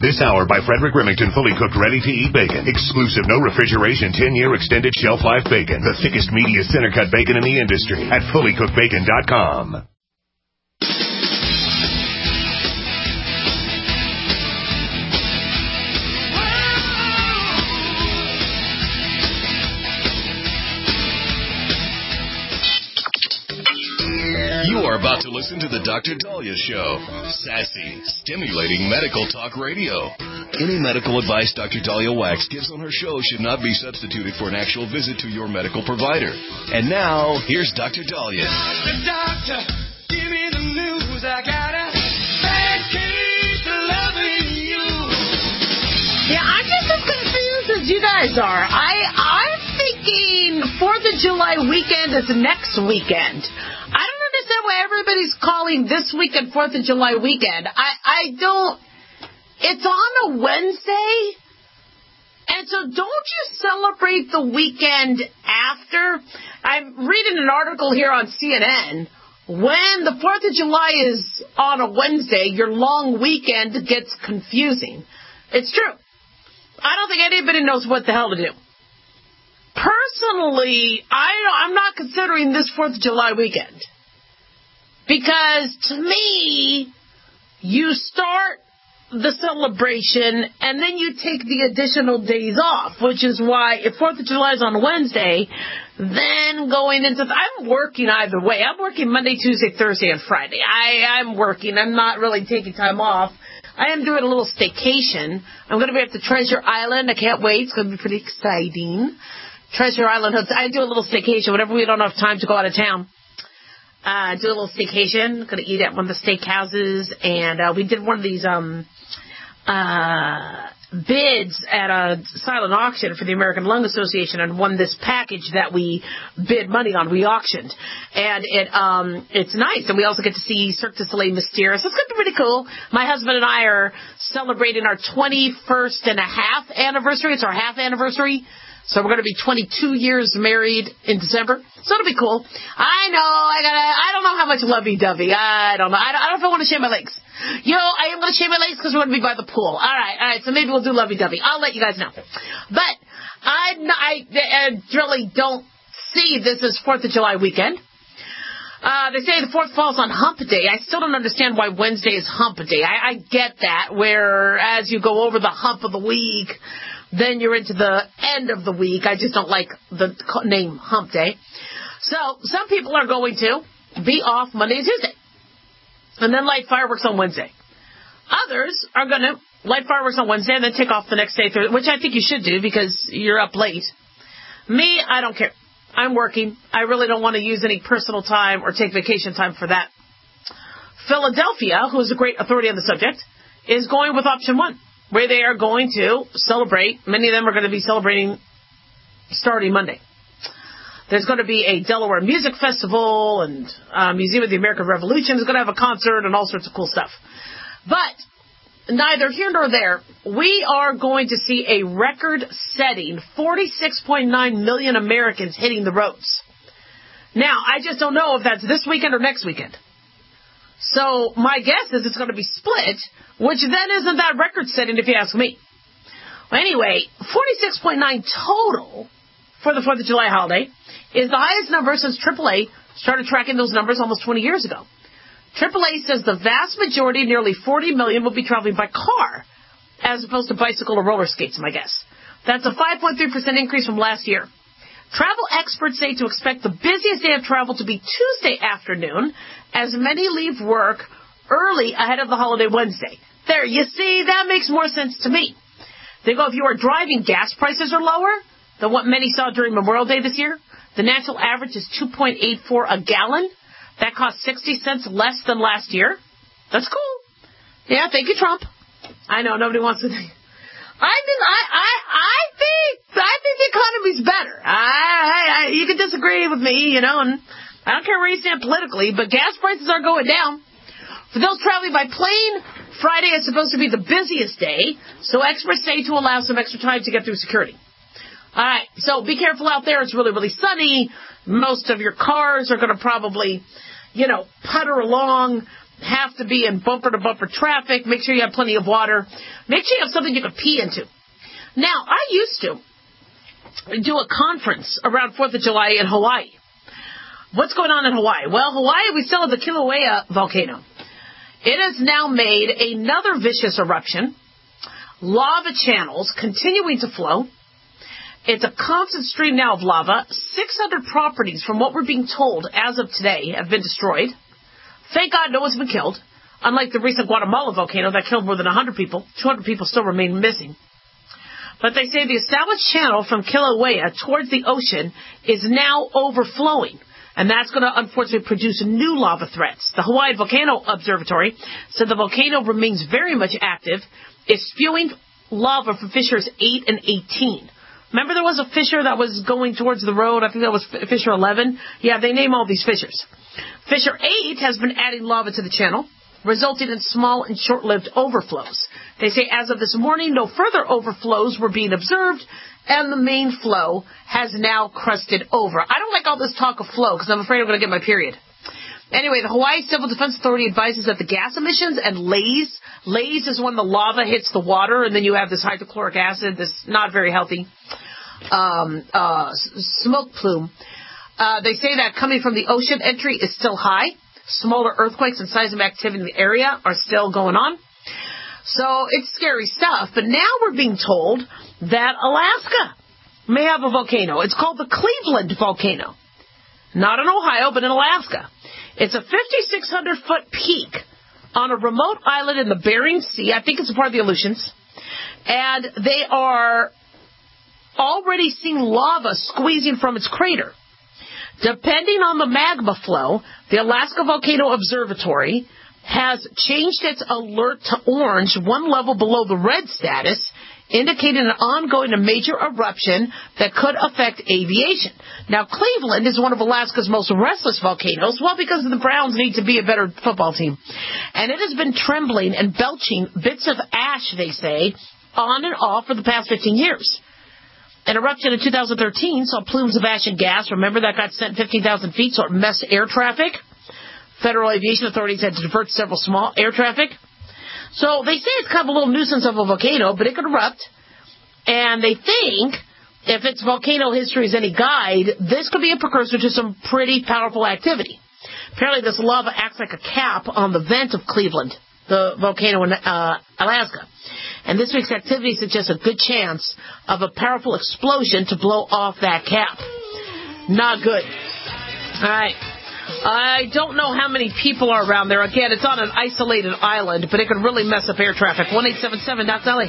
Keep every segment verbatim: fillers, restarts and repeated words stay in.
This hour by Frederick Remington, fully cooked, ready-to-eat bacon. Exclusive, no refrigeration, ten-year extended shelf life bacon. The thickest, meatiest, center-cut bacon in the industry at fully cooked bacon dot com. You are about to listen to the Doctor Dahlia Show. Sassy, stimulating medical talk radio. Any medical advice Doctor Dahlia Wax gives on her show should not be substituted for an actual visit to your medical provider. And now, here's Doctor Dahlia. Doctor, give me the news. I got a bad case of loving you. Yeah, I'm just as confused as you guys are. I, I'm thinking fourth of July weekend is next weekend. I don't understand why everybody's calling this weekend fourth of July weekend. I, I don't... It's on a Wednesday, and so don't you celebrate the weekend after? I'm reading an article here on C N N. When the fourth of July is on a Wednesday, your long weekend gets confusing. It's true. I don't think anybody knows what the hell to do. Personally, I, I'm not considering this fourth of July weekend. Because, to me, you start the celebration and then you take the additional days off, which is why if fourth of July is on Wednesday, then going into... Th- I'm working either way. I'm working Monday, Tuesday, Thursday, and Friday. I, I'm working. I'm not really taking time off. I am doing a little staycation. I'm going to be at the Treasure Island. I can't wait. It's going to be pretty exciting. Treasure Island. I do a little staycation whenever we don't have time to go out of town. Uh, do a little staycation. Going to eat at one of the steakhouses. And uh, we did one of these um, uh, bids at a silent auction for the American Lung Association and won this package that we bid money on. We auctioned. And it um, it's nice. And we also get to see Cirque du Soleil Mysterious. So it's going to be pretty cool. My husband and I are celebrating our twenty-first and a half anniversary. It's our half anniversary. So we're going to be twenty-two years married in December. So it'll be cool. I know, I gotta, I don't know how much lovey-dovey. I don't know. I don't, I don't know if I want to shave my legs. You know, I am going to shave my legs because we're going to be by the pool. All right, all right. So maybe we'll do lovey-dovey. I'll let you guys know. But I, I, I really don't see this as fourth of July weekend. Uh, they say the fourth falls on Hump Day. I still don't understand why Wednesday is Hump Day. I, I get that, where as you go over the hump of the week, then you're into the end of the week. I just don't like the name Hump Day. So some people are going to be off Monday and Tuesday and then light fireworks on Wednesday. Others are going to light fireworks on Wednesday and then take off the next day, which I think you should do because you're up late. Me, I don't care. I'm working. I really don't want to use any personal time or take vacation time for that. Philadelphia, who is a great authority on the subject, is going with option one, where they are going to celebrate. Many of them are going to be celebrating starting Monday. There's going to be a Delaware Music Festival, and uh, Museum of the American Revolution is going to have a concert and all sorts of cool stuff. But neither here nor there, we are going to see a record-setting forty-six point nine million Americans hitting the roads. Now, I just don't know if that's this weekend or next weekend. So my guess is it's going to be split, which then isn't that record-setting if you ask me. Well, anyway, forty-six point nine total for the fourth of July holiday is the highest number since triple A started tracking those numbers almost twenty years ago. triple A says the vast majority, nearly forty million, will be traveling by car, as opposed to bicycle or roller skates, my guess. That's a five point three percent increase from last year. Travel experts say to expect the busiest day of travel to be Tuesday afternoon, as many leave work early ahead of the holiday Wednesday. There, you see, that makes more sense to me. They go, if you are driving, gas prices are lower than what many saw during Memorial Day this year. The national average is two point eight four a gallon. That cost sixty cents less than last year. That's cool. Yeah, thank you, Trump. I know, nobody wants to think. I think, I, I, I think, I think the economy's better. I, I, I, you can disagree with me, you know, and I don't care where you stand politically, but gas prices are going down. For those traveling by plane, Friday is supposed to be the busiest day, so experts say to allow some extra time to get through security. All right, so be careful out there. It's really, really sunny. Most of your cars are going to probably, you know, putter along. have to be in bumper-to-bumper traffic. Make sure you have plenty of water. Make sure you have something you can pee into. Now, I used to do a conference around fourth of July in Hawaii. What's going on in Hawaii? Well, Hawaii, we still have the Kilauea volcano. It has now made another vicious eruption. Lava channels continuing to flow. It's a constant stream now of lava. six hundred properties, from what we're being told as of today, have been destroyed. Thank God no one's been killed. Unlike the recent Guatemala volcano that killed more than one hundred people. two hundred people still remain missing. But they say the established channel from Kilauea towards the ocean is now overflowing. And that's going to, unfortunately, produce new lava threats. The Hawaii Volcano Observatory said the volcano remains very much active. It's spewing lava from fissures eight and eighteen. Remember there was a fissure that was going towards the road? I think that was fissure eleven. Yeah, they name all these fissures. Fissure eight has been adding lava to the channel, resulting in small and short-lived overflows. They say as of this morning, no further overflows were being observed, and the main flow has now crusted over. I don't like all this talk of flow because I'm afraid I'm going to get my period. Anyway, the Hawaii Civil Defense Authority advises that the gas emissions and laze, laze is when the lava hits the water and then you have this hydrochloric acid, this not very healthy um, uh, smoke plume. Uh, they say that coming from the ocean, entry is still high. Smaller earthquakes and seismic activity in the area are still going on. So it's scary stuff. But now we're being told that Alaska may have a volcano. It's called the Cleveland volcano. Not in Ohio, but in Alaska. It's a fifty-six hundred foot peak on a remote island in the Bering Sea. I think it's a part of the Aleutians. And they are already seeing lava squeezing from its crater. Depending on the magma flow, the Alaska Volcano Observatory has changed its alert to orange, one level below the red status, indicating an ongoing and major eruption that could affect aviation. Now, Cleveland is one of Alaska's most restless volcanoes, well, because the Browns need to be a better football team. And it has been trembling and belching bits of ash, they say, on and off for the past fifteen years. An eruption in two thousand thirteen saw plumes of ash and gas. Remember, that got sent fifteen thousand feet, so it messed air traffic. Federal aviation authorities had to divert several small air traffic. So they say it's kind of a little nuisance of a volcano, but it could erupt. And they think, if its volcano history is any guide, this could be a precursor to some pretty powerful activity. Apparently this lava acts like a cap on the vent of Cleveland, the volcano in uh, Alaska. And this week's activity suggests a good chance of a powerful explosion to blow off that cap. Not good. All right. I don't know how many people are around there. Again, it's on an isolated island, but it could really mess up air traffic. one eight seven seven, Doc Dolly.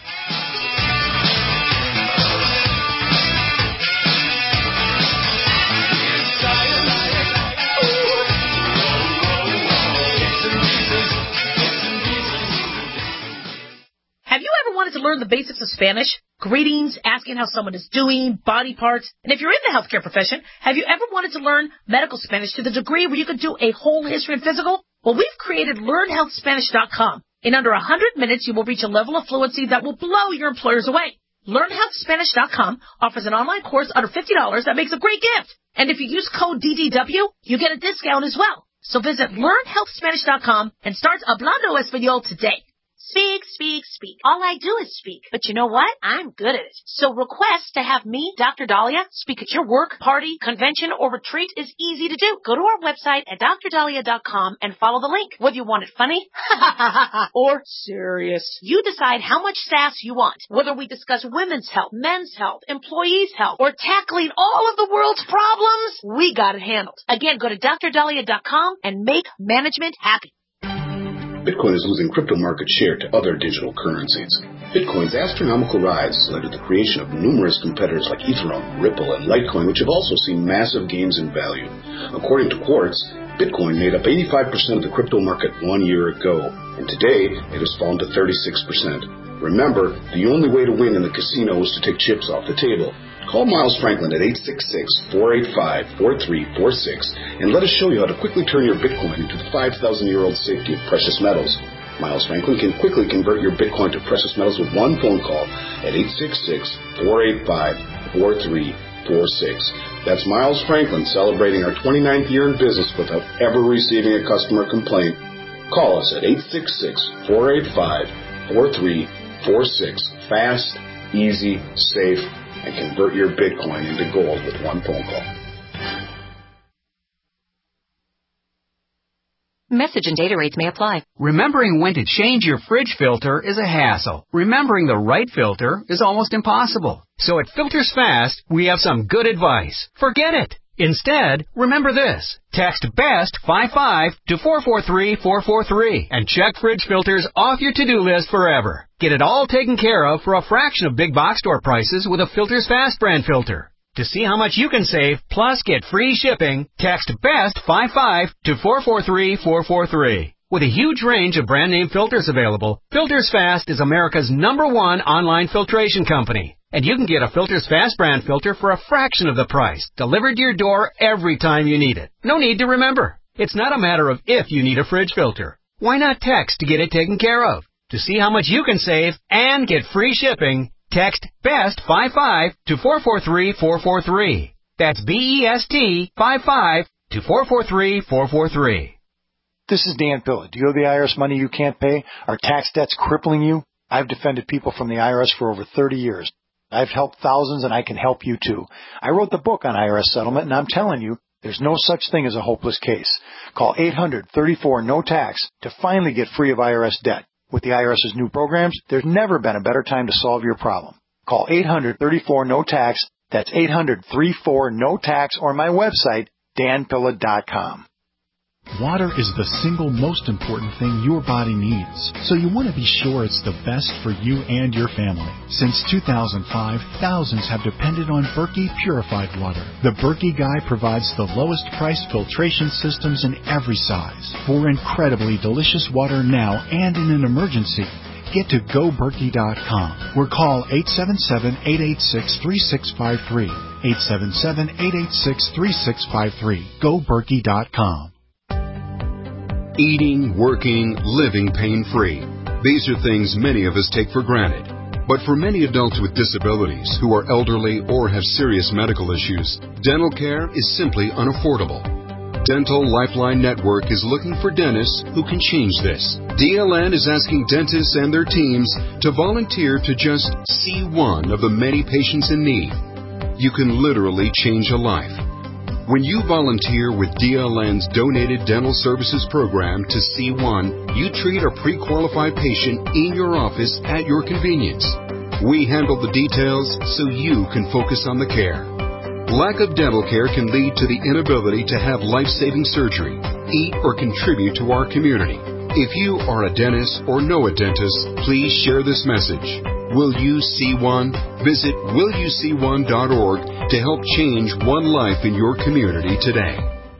Have you ever wanted to learn the basics of Spanish? Greetings, asking how someone is doing, body parts. And if you're in the healthcare profession, have you ever wanted to learn medical Spanish to the degree where you could do a whole history and physical? Well, we've created learn health spanish dot com. In under one hundred minutes, you will reach a level of fluency that will blow your employers away. learn health spanish dot com offers an online course under fifty dollars that makes a great gift. And if you use code D D W, you get a discount as well. So visit learn health spanish dot com and start hablando español today. Speak, speak, speak. All I do is speak. But you know what? I'm good at it. So request to have me, Doctor Dahlia, speak at your work, party, convention, or retreat is easy to do. Go to our website at dr dahlia dot com and follow the link. Whether you want it funny or serious, you decide how much sass you want. Whether we discuss women's health, men's health, employees' health, or tackling all of the world's problems, we got it handled. Again, go to dr dahlia dot com and make management happy. Bitcoin is losing crypto market share to other digital currencies. Bitcoin's astronomical rise has led to the creation of numerous competitors like Ethereum, Ripple, and Litecoin, which have also seen massive gains in value. According to Quartz, Bitcoin made up eighty-five percent of the crypto market one year ago, and today it has fallen to thirty-six percent. Remember, the only way to win in the casino is to take chips off the table. Call Miles Franklin at eight six six, four eight five, four three four six and let us show you how to quickly turn your Bitcoin into the five thousand year old safety of precious metals. Miles Franklin can quickly convert your Bitcoin to precious metals with one phone call at eight six six, four eight five, four three four six. That's Miles Franklin celebrating our twenty-ninth year in business without ever receiving a customer complaint. Call us at eight six six, four eight five, four three four six. Fast, easy, safe, and convert your Bitcoin into gold with one phone call. Message and data rates may apply. Remembering when to change your fridge filter is a hassle. Remembering the right filter is almost impossible. So at Filters Fast, we have some good advice. Forget it. Instead, remember this. Text BEST fifty-five to four four three four four three and check fridge filters off your to-do list forever. Get it all taken care of for a fraction of big box store prices with a Filters Fast brand filter. To see how much you can save, plus get free shipping, text BEST fifty-five to four four three four four three. With a huge range of brand name filters available, Filters Fast is America's number one online filtration company. And you can get a Filters Fast brand filter for a fraction of the price, delivered to your door every time you need it. No need to remember. It's not a matter of if you need a fridge filter. Why not text to get it taken care of? To see how much you can save and get free shipping, text BEST fifty-five to four four three four four three. That's B E S T fifty-five to four four three four four three. This is Dan Pilla. Do you owe the I R S money you can't pay? Are tax debts crippling you? I've defended people from the I R S for over thirty years. I've helped thousands, and I can help you too. I wrote the book on I R S settlement, and I'm telling you, there's no such thing as a hopeless case. Call eight hundred thirty-four no tax to finally get free of I R S debt. With the IRS's new programs, there's never been a better time to solve your problem. Call eight hundred thirty-four no tax. That's eight hundred thirty-four no tax, or my website, dan pilla dot com. Water is the single most important thing your body needs, so you want to be sure it's the best for you and your family. Since two thousand five, thousands have depended on Berkey purified water. The Berkey Guy provides the lowest price filtration systems in every size for incredibly delicious water now and in an emergency. Get to go berkey dot com or call eight seven seven, eight eight six, three six five three. eight seven seven, eight eight six, three six five three. go berkey dot com. Eating, working, living pain-free. These are things many of us take for granted. But for many adults with disabilities who are elderly or have serious medical issues, dental care is simply unaffordable. Dental Lifeline Network is looking for dentists who can change this. D L N is asking dentists and their teams to volunteer to just see one of the many patients in need. You can literally change a life. When you volunteer with D L N's Donated Dental Services Program to C one, you treat a pre-qualified patient in your office at your convenience. We handle the details so you can focus on the care. Lack of dental care can lead to the inability to have life-saving surgery, eat, or contribute to our community. If you are a dentist or know a dentist, please share this message. Will you see one? Visit will you see one dot org to help change one life in your community today.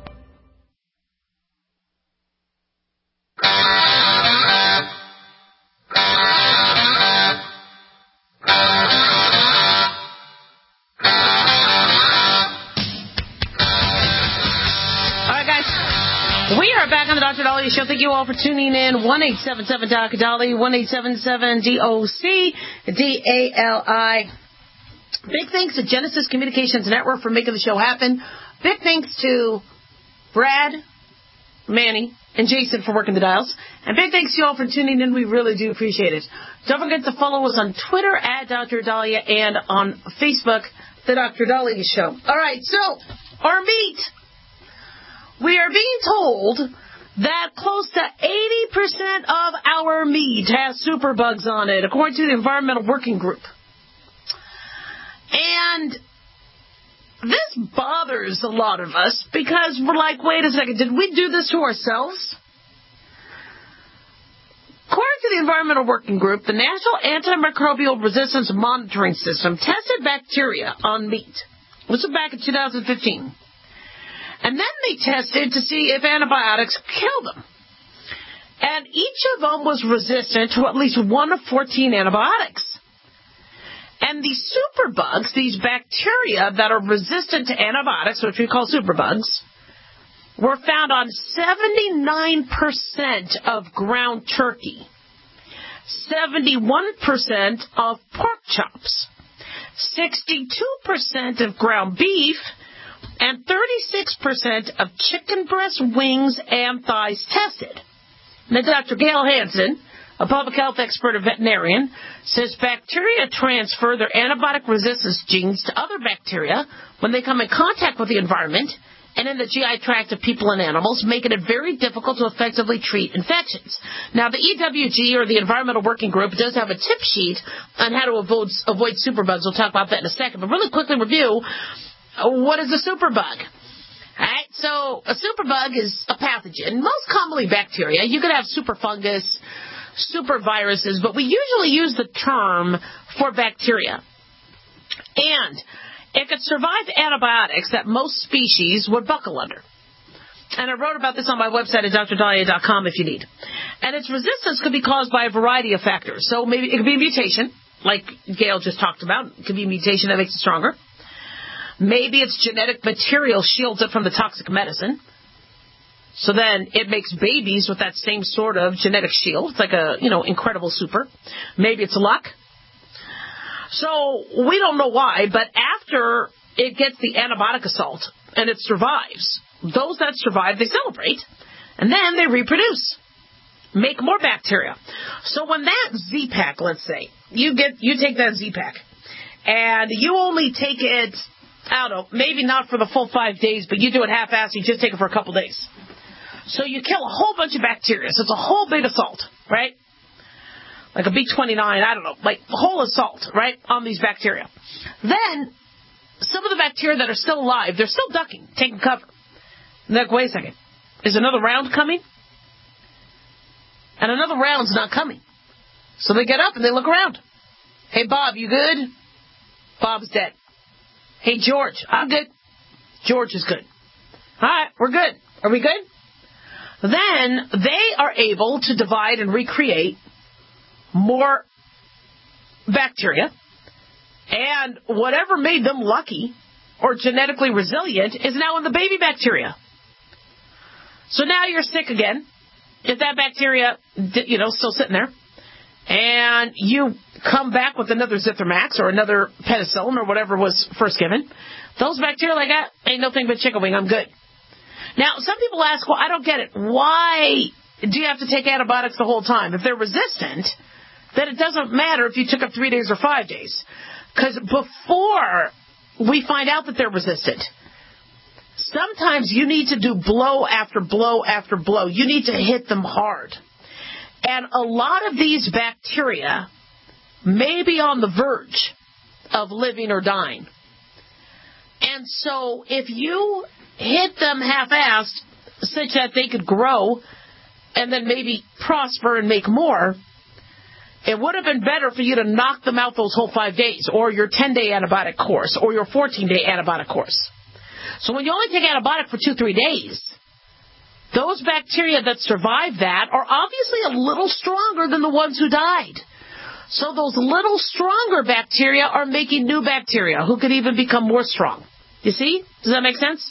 Doctor Dolly Show. Thank you all for tuning in. one eight seven seven D O C Dolly, one eight seven seven D O C D A L I. Big thanks to Genesis Communications Network for making the show happen. Big thanks to Brad, Manny, and Jason for working the dials. And big thanks to you all for tuning in. We really do appreciate it. Don't forget to follow us on Twitter at Doctor Dahlia and on Facebook, The Doctor Dahlia Show. All right, so our meat. We are being told that close to eighty percent of our meat has superbugs on it, according to the Environmental Working Group. And this bothers a lot of us because we're like, wait a second, did we do this to ourselves? According to the Environmental Working Group, the National Antimicrobial Resistance Monitoring System tested bacteria on meat. This was back in two thousand fifteen. And then they tested to see if antibiotics kill them. And each of them was resistant to at least one of fourteen antibiotics. And these superbugs, these bacteria that are resistant to antibiotics, which we call superbugs, were found on seventy-nine percent of ground turkey, seventy-one percent of pork chops, sixty-two percent of ground beef, and thirty-six percent of chicken breast, wings, and thighs tested. Now, Doctor Gail Hansen, a public health expert and veterinarian, says bacteria transfer their antibiotic resistance genes to other bacteria when they come in contact with the environment and in the G I tract of people and animals, making it very difficult to effectively treat infections. Now, the E W G, or the Environmental Working Group, does have a tip sheet on how to avoid, avoid superbugs. We'll talk about that in a second. But really quickly review, what is a superbug? All right, so a superbug is a pathogen, most commonly bacteria. You could have superfungus, superviruses, but we usually use the term for bacteria. And it could survive antibiotics that most species would buckle under. And I wrote about this on my website at D R dahlia dot com if you need. And its resistance could be caused by a variety of factors. So maybe it could be a mutation, like Gail just talked about. It could be a mutation that makes it stronger. Maybe its genetic material shields it from the toxic medicine. So then it makes babies with that same sort of genetic shield. It's like a, you know, incredible super. Maybe it's luck. So we don't know why, but after it gets the antibiotic assault and it survives, those that survive, they celebrate, and then they reproduce, make more bacteria. So when that Z-Pack, let's say, you get you take that Z-Pack, and you only take it, I don't know, maybe not for the full five days, but you do it half-assed, you just take it for a couple days. So you kill a whole bunch of bacteria. So it's a whole big assault, right? Like a B twenty-nine, I don't know, like a whole assault, right, on these bacteria. Then some of the bacteria that are still alive, they're still ducking, taking cover. And they're like, wait a second, is another round coming? And another round's not coming. So they get up and they look around. Hey, Bob, you good? Bob's dead. Hey, George, I'm good. George is good. All right, we're good. Are we good? Then they are able to divide and recreate more bacteria, and whatever made them lucky or genetically resilient is now in the baby bacteria. So now you're sick again. If that bacteria, you know, still sitting there, and you come back with another Zithromax or another penicillin or whatever was first given, those bacteria like that, ain't no thing but chicken wing, I'm good. Now, some people ask, well, I don't get it. Why do you have to take antibiotics the whole time? If they're resistant, then it doesn't matter if you took it three days or five days. Because before we find out that they're resistant, sometimes you need to do blow after blow after blow. You need to hit them hard. And a lot of these bacteria may be on the verge of living or dying. And so if you hit them half-assed such that they could grow and then maybe prosper and make more, it would have been better for you to knock them out those whole five days, or your ten-day antibiotic course, or your fourteen-day antibiotic course. So when you only take antibiotic for two, three days, those bacteria that survive that are obviously a little stronger than the ones who died. So those little stronger bacteria are making new bacteria who could even become more strong. You see? Does that make sense?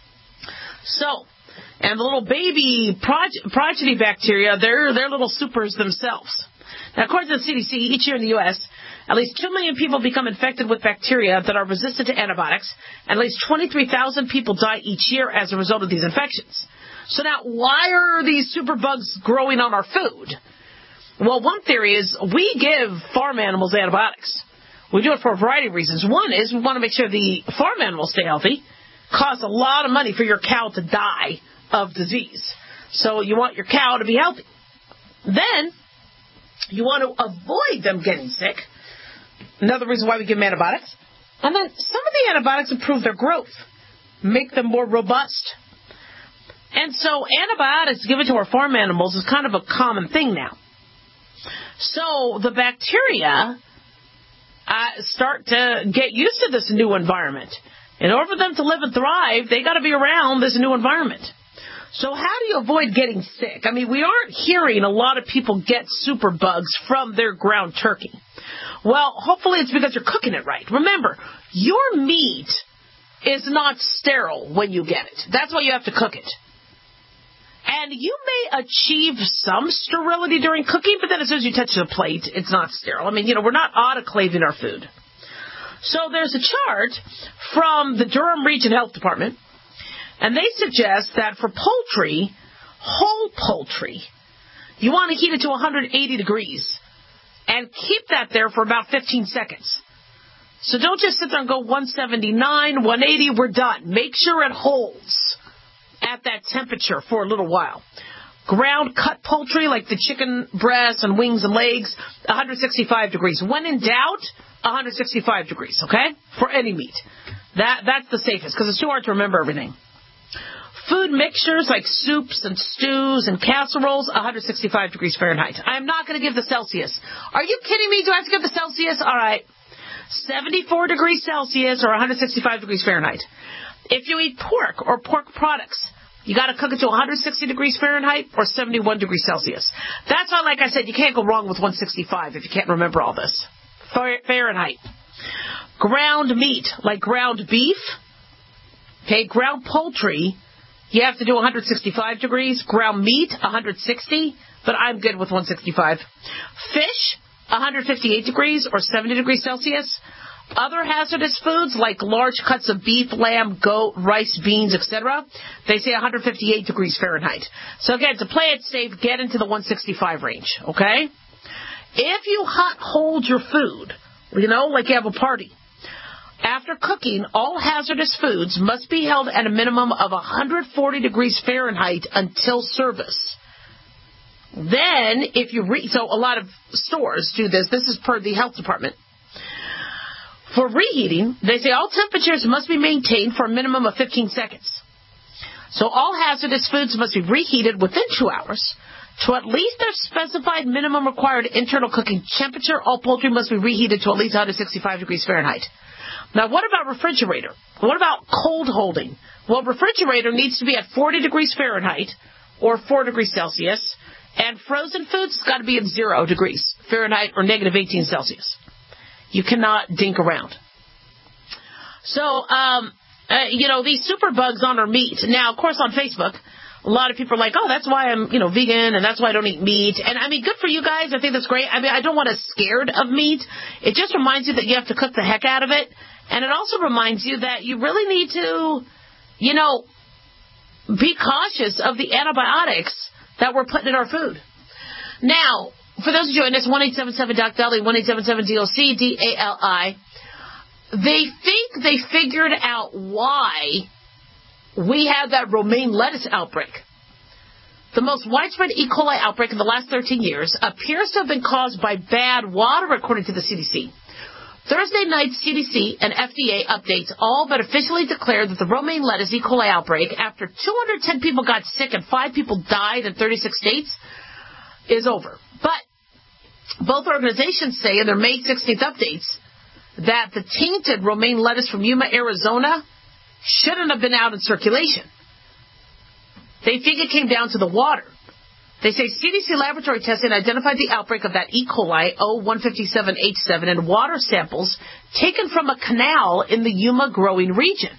So, and the little baby prog- progeny bacteria, they're, they're little supers themselves. Now, according to the C D C, each year in the U S, at least two million people become infected with bacteria that are resistant to antibiotics, and at least twenty-three thousand people die each year as a result of these infections. So now, why are these superbugs growing on our food? Well, one theory is we give farm animals antibiotics. We do it for a variety of reasons. One is we want to make sure the farm animals stay healthy. Costs a lot of money for your cow to die of disease. So you want your cow to be healthy. Then you want to avoid them getting sick. Another reason why we give them antibiotics. And then some of the antibiotics improve their growth, make them more robust. And so antibiotics given to our farm animals is kind of a common thing now. So the bacteria uh, start to get used to this new environment. In order for them to live and thrive, they got to be around this new environment. So how do you avoid getting sick? I mean, we aren't hearing a lot of people get superbugs from their ground turkey. Well, hopefully it's because you're cooking it right. Remember, your meat is not sterile when you get it. That's why you have to cook it. And you may achieve some sterility during cooking, but then as soon as you touch the plate, it's not sterile. I mean, you know, we're not autoclaving our food. So there's a chart from the Durham Region Health Department, and they suggest that for poultry, whole poultry, You want to heat it to one hundred eighty degrees and keep that there for about fifteen seconds. So don't just sit there and go one seventy-nine, one eighty, we're done. Make sure it holds at that temperature for a little while. Ground cut poultry like the chicken breasts and wings and legs, one hundred sixty-five degrees. When in doubt, one hundred sixty-five degrees, okay? For any meat. That That's the safest because it's too hard to remember everything. Food mixtures like soups and stews and casseroles, one hundred sixty-five degrees Fahrenheit. I'm not going to give the Celsius. Are you kidding me? Do I have to give the Celsius? All right. seventy-four degrees Celsius or one hundred sixty-five degrees Fahrenheit. If you eat pork or pork products, you got to cook it to one hundred sixty degrees Fahrenheit or seventy-one degrees Celsius. That's why, like I said, you can't go wrong with one sixty-five if you can't remember all this. Fahrenheit. Ground meat, like ground beef, okay, ground poultry, you have to do one hundred sixty-five degrees. Ground meat, one hundred sixty, but I'm good with one sixty-five. Fish, one hundred fifty-eight degrees or seventy degrees Celsius. Other hazardous foods like large cuts of beef, lamb, goat, rice, beans, et cetera, they say one hundred fifty-eight degrees Fahrenheit. So again, to play it safe, get into the one sixty-five range, okay? If you hot hold your food, you know, like you have a party, after cooking, all hazardous foods must be held at a minimum of one hundred forty degrees Fahrenheit until service. Then, if you re- so a lot of stores do this. This is per the health department. For reheating, they say all temperatures must be maintained for a minimum of fifteen seconds. So all hazardous foods must be reheated within two hours to at least their specified minimum required internal cooking temperature. All poultry must be reheated to at least one hundred sixty-five degrees Fahrenheit. Now, what about refrigerator? What about cold holding? Well, refrigerator needs to be at forty degrees Fahrenheit or four degrees Celsius, and frozen foods has got to be at zero degrees Fahrenheit or negative eighteen Celsius. You cannot dink around. So, um, uh, you know, these super bugs on our meat. Now, of course, on Facebook, a lot of people are like, oh, that's why I'm, you know, vegan and that's why I don't eat meat. And, I mean, good for you guys. I think that's great. I mean, I don't want to scared of meat. It just reminds you that you have to cook the heck out of it. And it also reminds you that you really need to, you know, be cautious of the antibiotics that we're putting in our food. Now, for those who join us, one eight seven seven D O C Dali, one eight seven seven D O C D A L I, they think they figured out why we had that romaine lettuce outbreak. The most widespread E. coli outbreak in the last thirteen years appears to have been caused by bad water, according to the C D C. Thursday night, C D C and F D A updates all but officially declared that the romaine lettuce E. coli outbreak, after two hundred ten people got sick and five people died in thirty-six states, is over. But both organizations say in their May sixteenth updates that the tainted romaine lettuce from Yuma, Arizona, shouldn't have been out in circulation. They think it came down to the water. They say C D C laboratory testing identified the outbreak of that E. coli O one fifty-seven H seven in water samples taken from a canal in the Yuma growing region.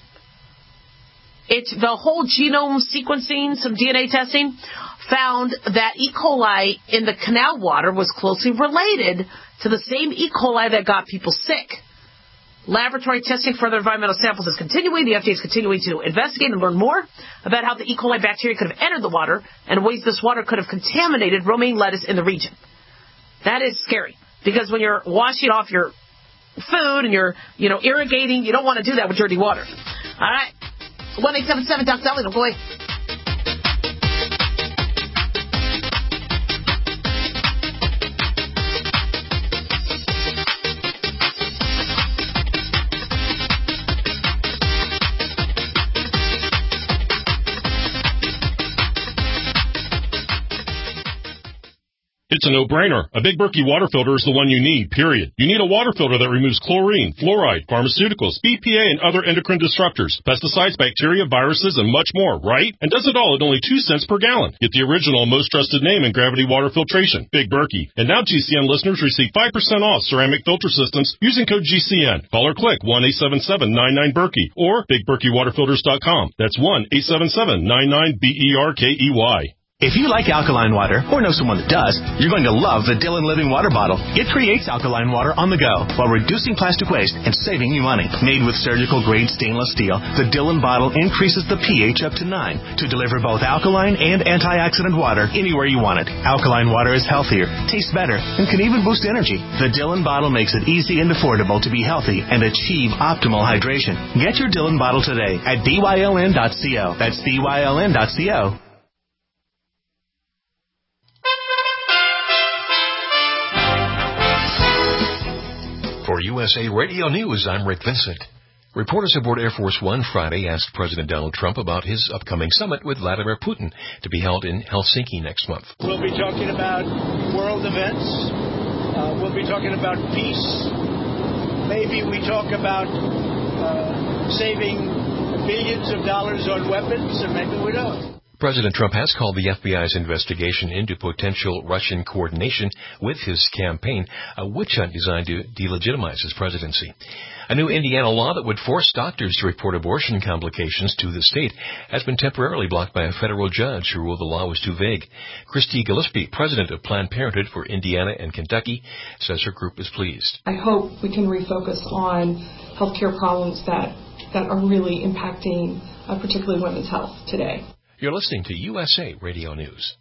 It's the whole genome sequencing, some D N A testing, found that E. coli in the canal water was closely related to the same E. coli that got people sick. Laboratory testing for other environmental samples is continuing. The F D A is continuing to investigate and learn more about how the E. coli bacteria could have entered the water and ways this water could have contaminated romaine lettuce in the region. That is scary, because when you're washing off your food and you're, you know, irrigating, you don't want to do that with dirty water. All right. one eight seven seven D O C Dali, don't go away. It's a no-brainer. A Big Berkey water filter is the one you need, period. You need a water filter that removes chlorine, fluoride, pharmaceuticals, B P A, and other endocrine disruptors, pesticides, bacteria, viruses, and much more, right? And does it all at only two cents per gallon. Get the original and most trusted name in gravity water filtration, Big Berkey. And now G C N listeners receive five percent off ceramic filter systems using code G C N. Call or click one eight seven seven nine nine Berkey or big berkey water filters dot com. That's one eight seven seven nine nine B E R K E Y. If you like alkaline water, or know someone that does, you're going to love the Dillon Living Water Bottle. It creates alkaline water on the go while reducing plastic waste and saving you money. Made with surgical-grade stainless steel, the Dillon bottle increases the pH up to nine to deliver both alkaline and antioxidant water anywhere you want it. Alkaline water is healthier, tastes better, and can even boost energy. The Dillon bottle makes it easy and affordable to be healthy and achieve optimal hydration. Get your Dillon bottle today at B Y L N dot co. That's B Y L N dot co. For U S A Radio News, I'm Rick Vincent. Reporters aboard Air Force One Friday asked President Donald Trump about his upcoming summit with Vladimir Putin to be held in Helsinki next month. We'll be talking about world events. Uh, we'll be talking about peace. Maybe we talk about uh, saving billions of dollars on weapons, and maybe we don't. President Trump has called the F B I's investigation into potential Russian coordination with his campaign a witch hunt designed to delegitimize his presidency. A new Indiana law that would force doctors to report abortion complications to the state has been temporarily blocked by a federal judge who ruled the law was too vague. Christy Gillespie, president of Planned Parenthood for Indiana and Kentucky, says her group is pleased. I hope we can refocus on healthcare problems that, that are really impacting uh, particularly women's health today. You're listening to U S A Radio News.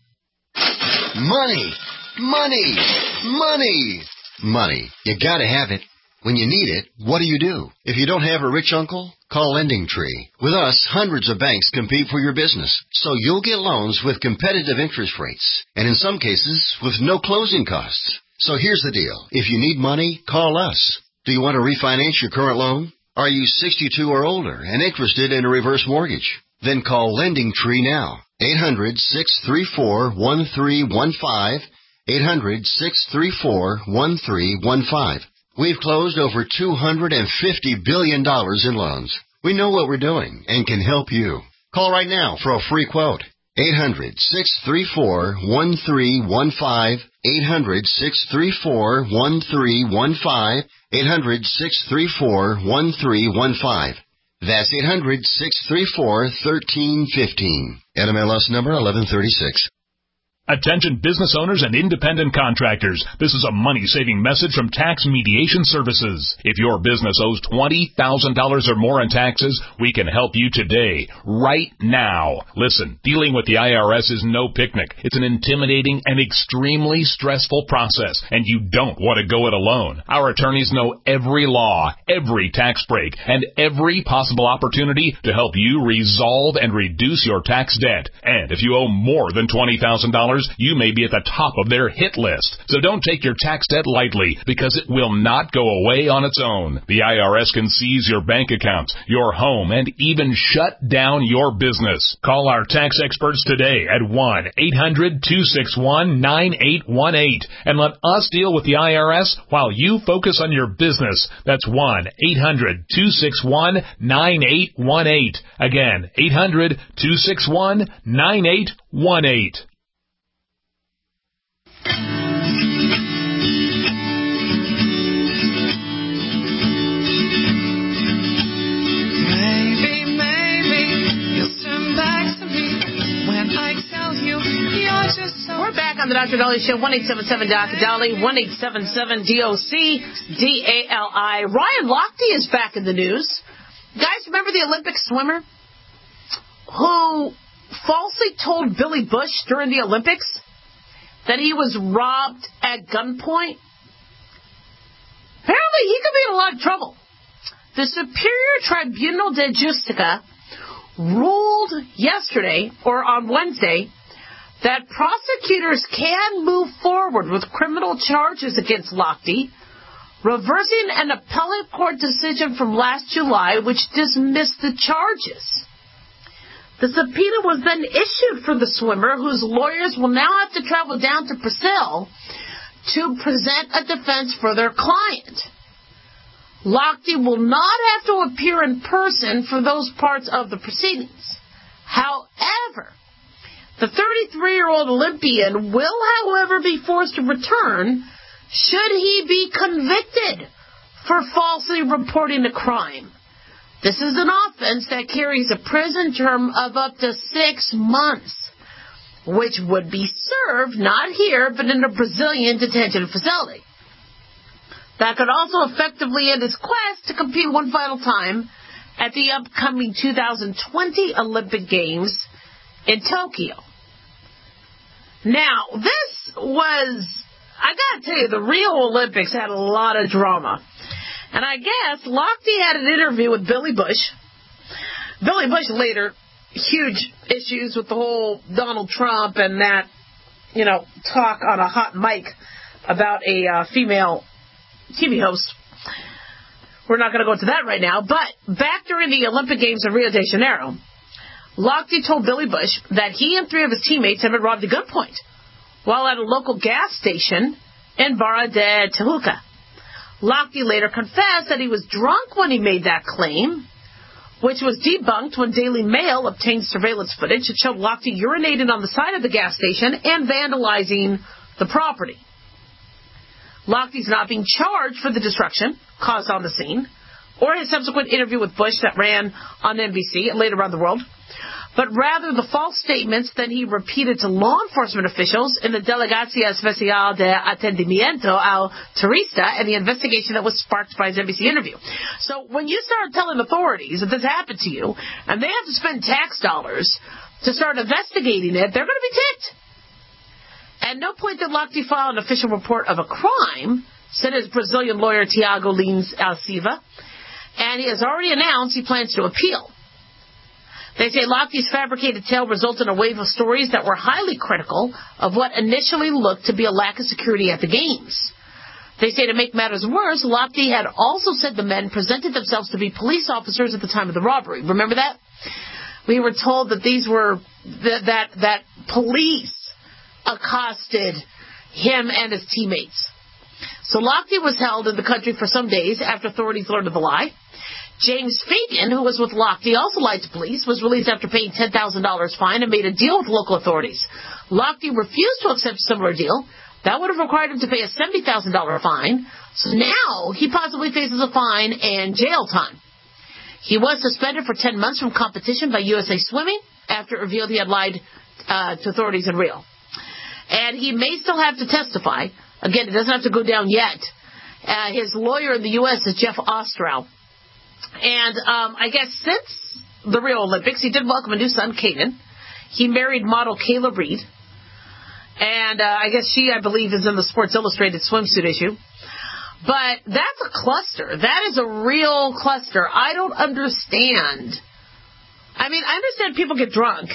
Money! Money! Money! Money. You gotta have it. When you need it, what do you do? If you don't have a rich uncle, call LendingTree. With us, hundreds of banks compete for your business, so you'll get loans with competitive interest rates, and in some cases, with no closing costs. So here's the deal. If you need money, call us. Do you want to refinance your current loan? Are you sixty-two or older and interested in a reverse mortgage? Then call LendingTree now. eight hundred, six three four, one three one five. eight hundred, six three four, one three one five. We've closed over two hundred fifty billion dollars in loans. We know what we're doing and can help you. Call right now for a free quote. eight hundred, six three four, one three one five. eight hundred, six three four, one three one five. eight hundred, six three four, one three one five. That's eight hundred, six three four, one three one five. N M L S number eleven thirty-six. Attention business owners and independent contractors. This is a money-saving message from Tax Mediation Services. If your business owes twenty thousand dollars or more in taxes, we can help you today, right now. Listen, dealing with the I R S is no picnic. It's an intimidating and extremely stressful process, and you don't want to go it alone. Our attorneys know every law, every tax break, and every possible opportunity to help you resolve and reduce your tax debt. And if you owe more than twenty thousand dollars, you may be at the top of their hit list. So don't take your tax debt lightly, because it will not go away on its own. The I R S can seize your bank accounts, your home, and even shut down your business. Call our tax experts today at one eight hundred, two six one, nine eight one eight and let us deal with the I R S while you focus on your business. That's one eight hundred, two six one, nine eight one eight. Again, eight hundred, two six one, nine eight one eight. Maybe, maybe you'll turn back to me when I tell you you're just so. We're back on the Doctor Dolly Show. one eight seven seven Doctor Dolly, one eight seven seven D O C D A L I. Ryan Lochte is back in the news. Guys, remember the Olympic swimmer who falsely told Billy Bush during the Olympics that he was robbed at gunpoint? Apparently, he could be in a lot of trouble. The Superior Tribunal de Justicia ruled yesterday, or on Wednesday, that prosecutors can move forward with criminal charges against Lochte, reversing an appellate court decision from last July which dismissed the charges. The subpoena was then issued for the swimmer, whose lawyers will now have to travel down to Brazil to present a defense for their client. Lochte will not have to appear in person for those parts of the proceedings. However, the thirty-three-year-old Olympian will, however, be forced to return should he be convicted for falsely reporting a crime. This is an offense that carries a prison term of up to six months. which would be served not here, but in a Brazilian detention facility. That could also effectively end his quest to compete one final time at the upcoming two thousand twenty Olympic Games in Tokyo. Now, this was, I gotta tell you, the Rio Olympics had a lot of drama. And I guess Lochte had an interview with Billy Bush. Billy Bush later, huge issues with the whole Donald Trump and that, you know, talk on a hot mic about a uh, female T V host. We're not going to go into that right now. But back during the Olympic Games in Rio de Janeiro, Lochte told Billy Bush that he and three of his teammates had been robbed at gunpoint while at a local gas station in Barra de Tijuca. Lochte later confessed that he was drunk when he made that claim, which was debunked when Daily Mail obtained surveillance footage that showed Lochte urinating on the side of the gas station and vandalizing the property. Lochte's not being charged for the destruction caused on the scene or his subsequent interview with Bush that ran on N B C and later around the world, but rather the false statements that he repeated to law enforcement officials in the Delegacia Especial de Atendimiento al Turista and the investigation that was sparked by his N B C interview. So when you start telling authorities that this happened to you and they have to spend tax dollars to start investigating it, they're going to be ticked. At no point did Lochte file an official report of a crime, said his Brazilian lawyer Tiago Lins Alciva, and he has already announced he plans to appeal. They say Lochte's fabricated tale resulted in a wave of stories that were highly critical of what initially looked to be a lack of security at the Games. They say to make matters worse, Lochte had also said the men presented themselves to be police officers at the time of the robbery. Remember that? We were told that these were, that, that, that police accosted him and his teammates. So Lochte was held in the country for some days after authorities learned of the lie. James Fagan, who was with Lochte, also lied to police, was released after paying ten thousand dollars fine and made a deal with local authorities. Lochte refused to accept a similar deal. That would have required him to pay a seventy thousand dollars fine. So now he possibly faces a fine and jail time. He was suspended for ten months from competition by U S A Swimming after it revealed he had lied uh, to authorities in Rio. And he may still have to testify. Again, it doesn't have to go down yet. Uh, his lawyer in the U S is Jeff Ostrow. And um, I guess since the Rio Olympics, he did welcome a new son, Caden. He married model Kayla Reed. And uh, I guess she, I believe, is in the Sports Illustrated swimsuit issue. But that's a cluster. That is a real cluster. I don't understand. I mean, I understand people get drunk.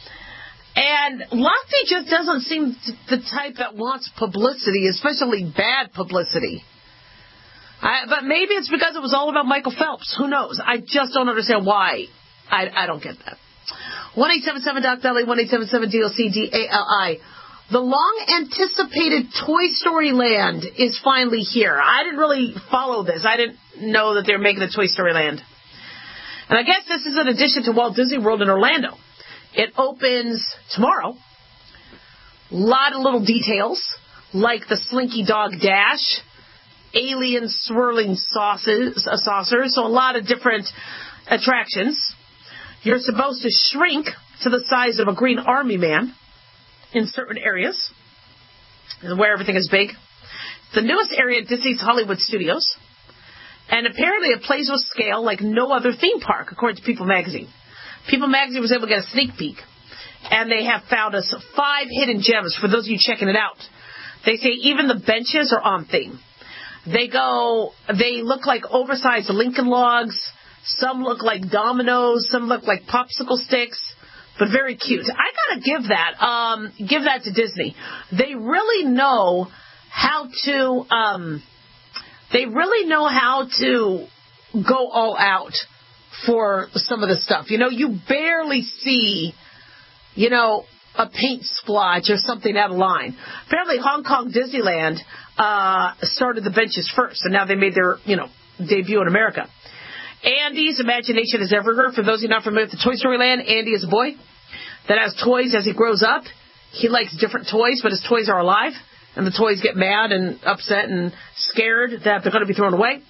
And Lochte just doesn't seem the type that wants publicity, especially bad publicity. I, but maybe it's because it was all about Michael Phelps. Who knows? I just don't understand why. I, I don't get that. one eight seven seven D O C T L A, one eight seven seven D O C D A L I. The long-anticipated Toy Story Land is finally here. I didn't really follow this. I didn't know that they were making a Toy Story Land. And I guess this is in addition to Walt Disney World in Orlando. It opens tomorrow. A lot of little details, like the Slinky Dog Dash, alien swirling sauces, uh, saucers, so a lot of different attractions. You're supposed to shrink to the size of a green army man in certain areas, where everything is big. It's the newest area at Disney's Hollywood Studios, and apparently it plays with scale like no other theme park, according to People Magazine. People Magazine was able to get a sneak peek, and they have found us five hidden gems for those of you checking it out. They say even the benches are on theme. They go, they look like oversized Lincoln logs. Some look like dominoes. Some look like popsicle sticks, but very cute. I gotta give that, um, give that to Disney. They really know how to, um, they really know how to go all out for some of the stuff. You know, you barely see, you know, a paint splotch or something out of line. Apparently Hong Kong Disneyland uh, started the benches first, and now they made their, you know, debut in America. Andy's imagination is everywhere. For those of you not familiar with the Toy Story Land, Andy is a boy that has toys as he grows up. He likes different toys, but his toys are alive, and the toys get mad and upset and scared that they're going to be thrown away.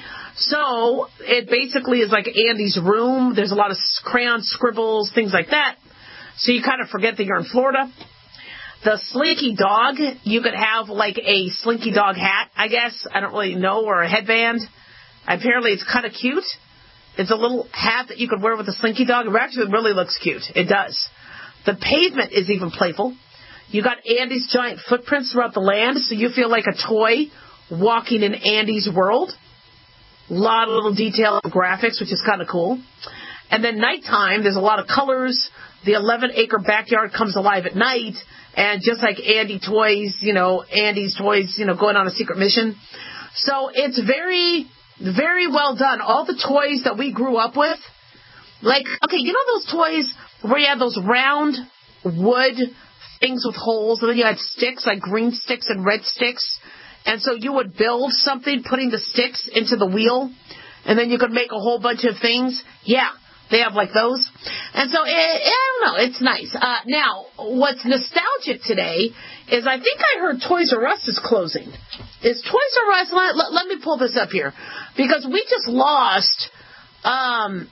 So it basically is like Andy's room. There's a lot of crayon scribbles, things like that. so you kind of forget that you're in Florida. The Slinky Dog, you could have like a Slinky Dog hat, I guess. I don't really know, or a headband. Apparently it's kind of cute. It's a little hat that you could wear with a Slinky Dog. It actually really looks cute. It does. The Pavement is even playful. You got Andy's giant footprints throughout the land, so you feel like a toy walking in Andy's world. A lot of little detail and graphics, which is kind of cool. And then nighttime, there's a lot of colors. The eleven-acre backyard comes alive at night. And just like Andy Toys, you know, Andy's Toys, you know, going on a secret mission. So it's very, very well done. All the toys that we grew up with, like, okay, you know those toys where you had those round wood things with holes, and then you had sticks, like green sticks and red sticks, and so you would build something putting the sticks into the wheel, and then you could make a whole bunch of things? Yeah. They have like those. And so, it, I don't know, it's nice. Uh, now, what's nostalgic today is I think I heard Toys R Us is closing. Is Toys R Us, let, let, let me pull this up here, because we just lost, um,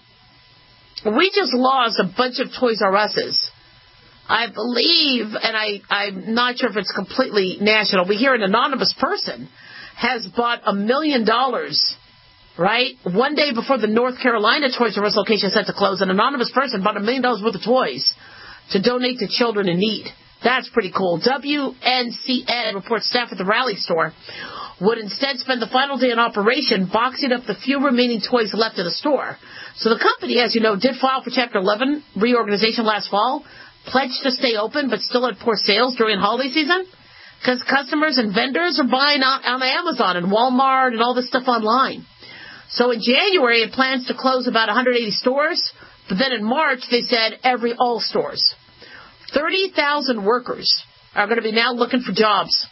we just lost a bunch of Toys R Us's. I believe, and I, I'm not sure if it's completely national, we hear an anonymous person has bought a million dollars. Right? One day before the North Carolina Toys R Us location set to close, an anonymous person bought a million dollars worth of toys to donate to children in need. That's pretty cool. W N C N reports staff at the Raleigh store would instead spend the final day in operation boxing up the few remaining toys left in the store. So the company, as you know, did file for Chapter eleven reorganization last fall, pledged to stay open but still had poor sales during holiday season because customers and vendors are buying on, on Amazon and Walmart and all this stuff online. So in January, it plans to close about one hundred eighty stores, but then in March, they said every all stores. thirty thousand workers are going to be now looking for jobs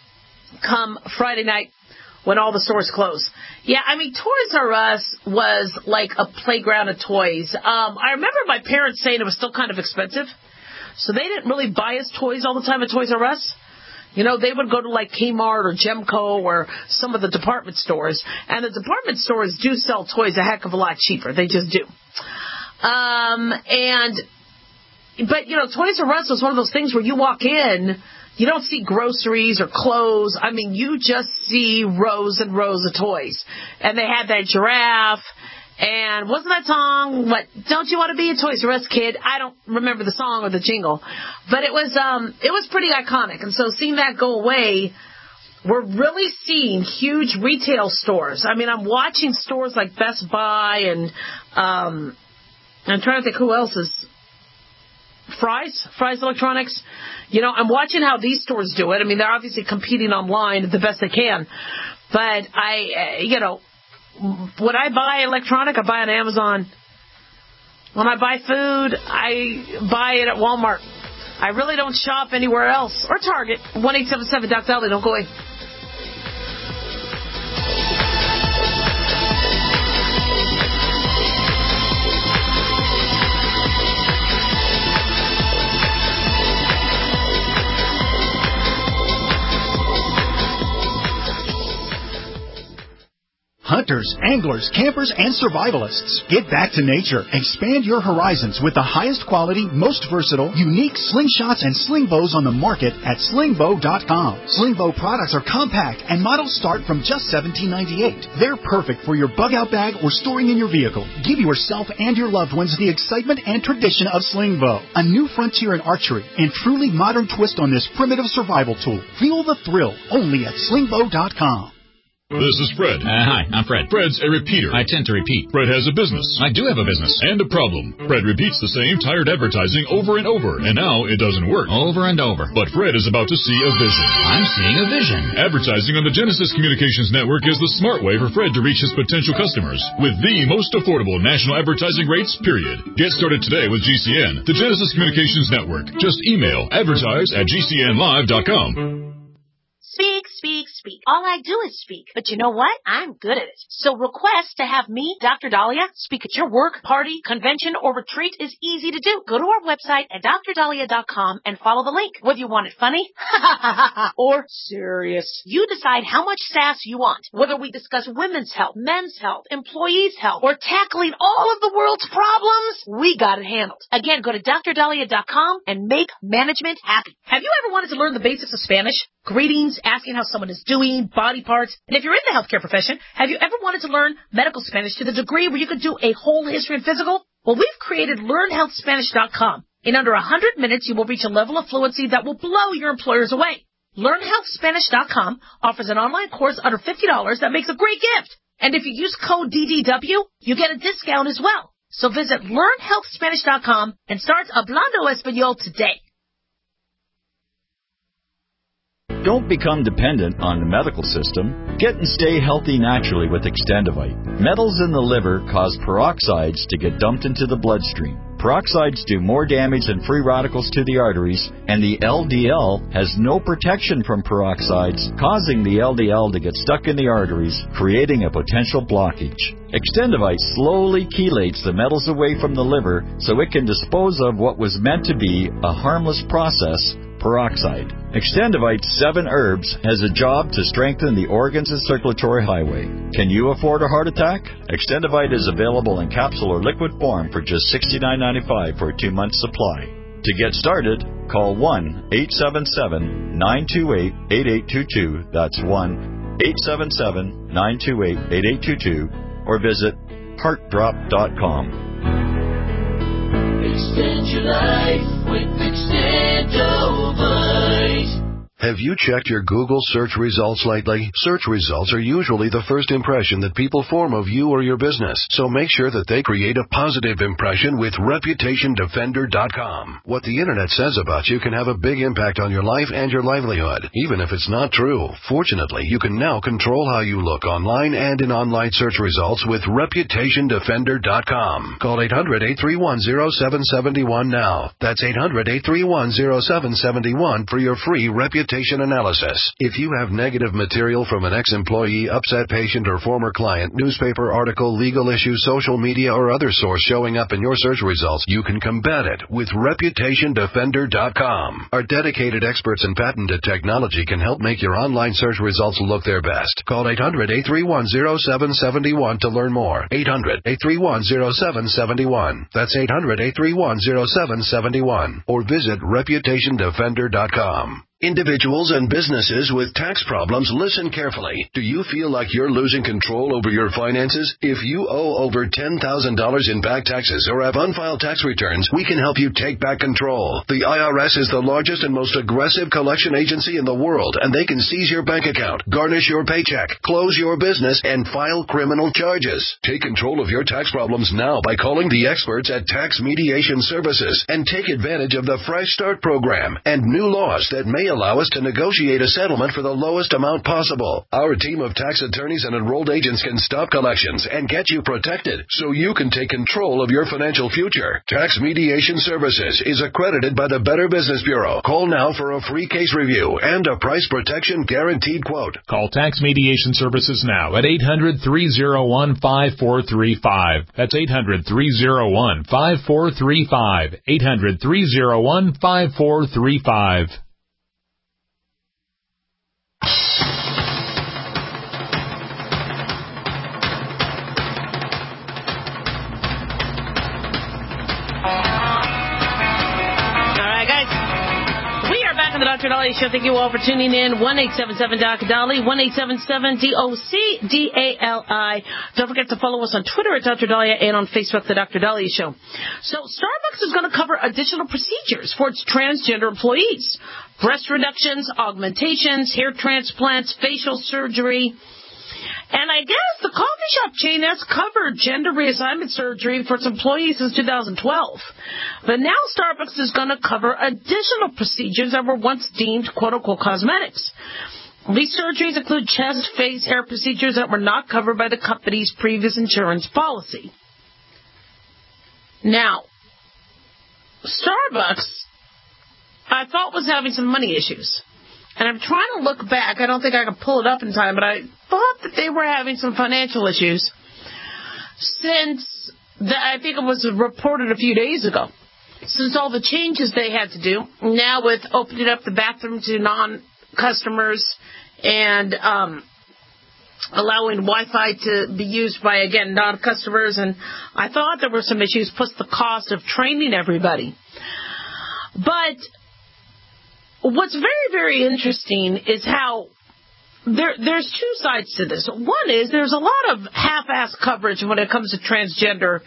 come Friday night when all the stores close. Yeah, I mean, Toys R Us was like a playground of toys. Um, I remember my parents saying it was still kind of expensive, so they didn't really buy us toys all the time at Toys R Us. You know, they would go to like Kmart or Gemco or some of the department stores. And the department stores do sell toys a heck of a lot cheaper. They just do. Um, and, but, you know, Toys R Us was one of those things where you walk in, you don't see groceries or clothes. I mean, you just see rows and rows of toys. And they had that giraffe. And wasn't that song, what, don't you want to be a Toys R Us kid? I don't remember the song or the jingle. But it was um, it was pretty iconic. And so seeing that go away, we're really seeing huge retail stores. I mean, I'm watching stores like Best Buy and um, I'm trying to think who else is, Fry's, Fry's Electronics. You know, I'm watching how these stores do it. I mean, they're obviously competing online the best they can. But I, uh, you know, when I buy electronic, I buy on Amazon. When I buy food, I buy it at Walmart. I really don't shop anywhere else. Or Target. one eight seven seven Doc Dolly. Don't go away. Hunters, anglers, campers, and survivalists. Get back to nature. Expand your horizons with the highest quality, most versatile, unique slingshots and sling bows on the market at sling bow dot com. Sling bow products are compact and models start from just seventeen ninety-eight. They're perfect for your bug-out bag or storing in your vehicle. Give yourself and your loved ones the excitement and tradition of sling bow. A new frontier in archery and truly modern twist on this primitive survival tool. Feel the thrill only at sling bow dot com. This is Fred. Uh, hi, I'm Fred. Fred's a repeater. I tend to repeat. Fred has a business. I do have a business. And a problem. Fred repeats the same tired advertising over and over, and now it doesn't work. Over and over. But Fred is about to see a vision. I'm seeing a vision. Advertising on the Genesis Communications Network is the smart way for Fred to reach his potential customers with the most affordable national advertising rates, period. Get started today with G C N, the Genesis Communications Network. Just email advertise at G C N live dot com. Speak, speak, speak. All I do is speak. But you know what? I'm good at it. So request to have me, Doctor Dahlia, speak at your work, party, convention, or retreat is easy to do. Go to our website at dr dahlia dot com and follow the link. Whether you want it funny or serious, you decide how much sass you want. Whether we discuss women's health, men's health, employees' health, or tackling all of the world's problems, we got it handled. Again, go to dr dahlia dot com and make management happy. Have you ever wanted to learn the basics of Spanish? Greetings, asking how someone is doing, body parts. And if you're in the healthcare profession, have you ever wanted to learn medical Spanish to the degree where you could do a whole history and physical? Well, we've created learn health spanish dot com. In under one hundred minutes, you will reach a level of fluency that will blow your employers away. learn health spanish dot com offers an online course under fifty dollars that makes a great gift. And if you use code D D W, you get a discount as well. So visit learn health spanish dot com and start Hablando Español today. Don't become dependent on the medical system. Get and stay healthy naturally with Extendivite. Metals in the liver cause peroxides to get dumped into the bloodstream. Peroxides do more damage than free radicals to the arteries, and the L D L has no protection from peroxides, causing the L D L to get stuck in the arteries, creating a potential blockage. Extendivite slowly chelates the metals away from the liver so it can dispose of what was meant to be a harmless process, peroxide. Extendivite's seven herbs has a job to strengthen the organs and circulatory highway. Can you afford a heart attack? Extendivite is available in capsule or liquid form for just sixty-nine ninety-five for a two-month supply. To get started, call one eight seven seven, nine two eight, eight eight two two. That's one eight seven seven, nine two eight, eight eight two two. Or visit heart drop dot com. Extend your life with Extendovite. Have you checked your Google search results lately? Search results are usually the first impression that people form of you or your business, so make sure that they create a positive impression with reputation defender dot com. What the internet says about you can have a big impact on your life and your livelihood, even if it's not true. Fortunately, you can now control how you look online and in online search results with reputation defender dot com. Call eight hundred, eight three one, zero seven seven one now. That's eight hundred, eight three one, zero seven seven one for your free reputation analysis. If you have negative material from an ex-employee, upset patient, or former client, newspaper article, legal issue, social media, or other source showing up in your search results, you can combat it with reputation defender dot com. Our dedicated experts in patented technology can help make your online search results look their best. Call eight hundred, eight three one, zero seven seven one to learn more. eight hundred, eight three one, zero seven seven one. That's eight hundred, eight three one, zero seven seven one. Or visit reputation defender dot com. Individuals and businesses with tax problems, listen carefully. Do you feel like you're losing control over your finances? If you owe over ten thousand dollars in back taxes or have unfiled tax returns, we can help you take back control. The I R S is the largest and most aggressive collection agency in the world, and they can seize your bank account, garnish your paycheck, close your business, and file criminal charges. Take control of your tax problems now by calling the experts at Tax Mediation Services and take advantage of the Fresh Start program and new laws that may allow us to negotiate a settlement for the lowest amount possible. Our team of tax attorneys and enrolled agents can stop collections and get you protected so you can take control of your financial future. Tax Mediation Services is accredited by the Better Business Bureau. Call now for a free case review and a price protection guaranteed quote. Call Tax Mediation Services now at eight hundred, three oh one, five four three five. That's eight hundred, three oh one, five four three five. eight hundred, three oh one, five four three five. Doctor Dolly Show. Thank you all for tuning in. one eight seven seven Doctor Dolly, one eight seven seven D O C D A L I. Don't forget to follow us on Twitter at Doctor Dolly and on Facebook, The Doctor Dolly Show. So Starbucks is going to cover additional procedures for its transgender employees. Breast reductions, augmentations, hair transplants, facial surgery. And I guess the coffee shop chain has covered gender reassignment surgery for its employees since two thousand twelve. But now Starbucks is going to cover additional procedures that were once deemed quote-unquote cosmetics. These surgeries include chest, face, hair procedures that were not covered by the company's previous insurance policy. Now, Starbucks, I thought, was having some money issues. And I'm trying to look back. I don't think I can pull it up in time, but I thought that they were having some financial issues since, the, I think it was reported a few days ago, since all the changes they had to do. Now with opening up the bathroom to non-customers and um, allowing Wi-Fi to be used by, again, non-customers. And I thought there were some issues, plus the cost of training everybody. But what's very, very interesting is how there, there's two sides to this. One is there's a lot of half-assed coverage when it comes to transgender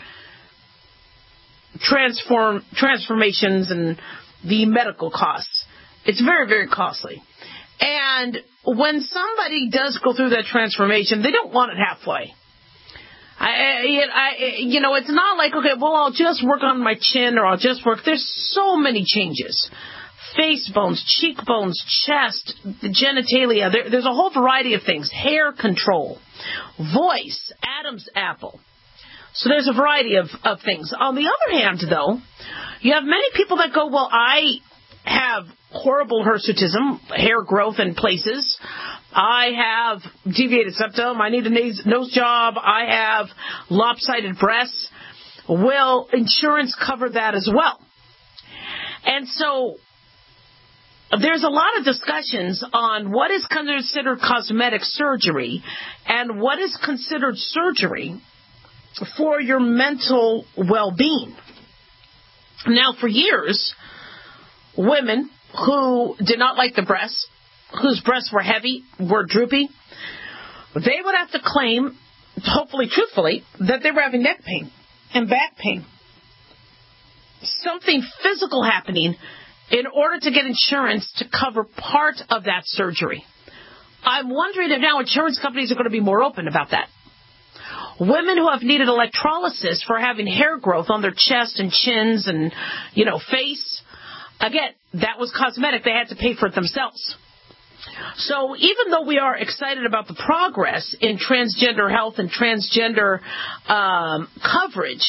transform transformations and the medical costs. It's very, very costly. And when somebody does go through that transformation, they don't want it halfway. I, I, you know, it's not like, okay, well, I'll just work on my chin or I'll just work. There's so many changes. Face bones, cheekbones, chest, the genitalia. There, there's a whole variety of things. Hair control, voice, Adam's apple. So there's a variety of, of things. On the other hand, though, you have many people that go, well, I have horrible hirsutism, hair growth in places. I have deviated septum. I need a nose job. I have lopsided breasts. Will insurance cover that as well? And so there's a lot of discussions on what is considered cosmetic surgery and what is considered surgery for your mental well-being. Now, for years, women who did not like the breasts, whose breasts were heavy, were droopy, they would have to claim, hopefully truthfully, that they were having neck pain and back pain. Something physical happening in order to get insurance to cover part of that surgery. I'm wondering if now insurance companies are going to be more open about that. Women who have needed electrolysis for having hair growth on their chest and chins and, you know, face, again, that was cosmetic. They had to pay for it themselves. So even though we are excited about the progress in transgender health and transgender um, coverage,